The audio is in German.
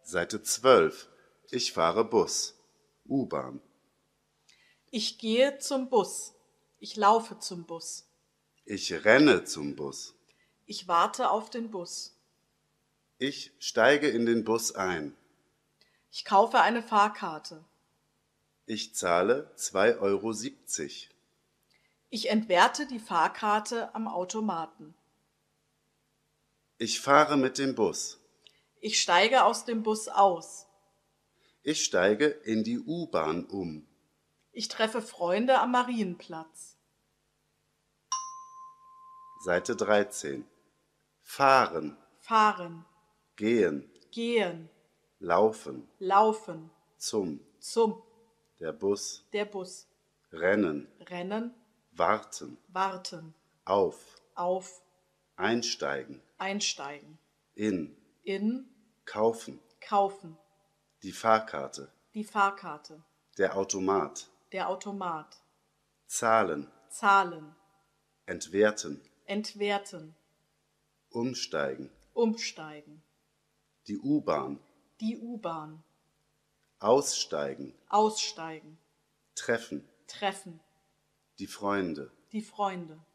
Seite 12. Ich fahre Bus. U-Bahn. Ich gehe zum Bus. Ich laufe zum Bus. Ich renne zum Bus. Ich warte auf den Bus. Ich steige in den Bus ein. Ich kaufe eine Fahrkarte. Ich zahle 2,70 €. Ich entwerte die Fahrkarte am Automaten. Ich fahre mit dem Bus. Ich steige aus dem Bus aus. Ich steige in die U-Bahn um. Ich treffe Freunde am Marienplatz. Seite 13. Fahren, Fahren, gehen, gehen, laufen, laufen, zum, zum, der Bus, der Bus, rennen, rennen, warten, warten, auf, auf, einsteigen, einsteigen, in, kaufen, kaufen, die Fahrkarte, die Fahrkarte, der Automat, der Automat, zahlen, zahlen, entwerten, entwerten, umsteigen, umsteigen, die U-Bahn, die U-Bahn, aussteigen, aussteigen, treffen, treffen, die Freunde. die Freunde.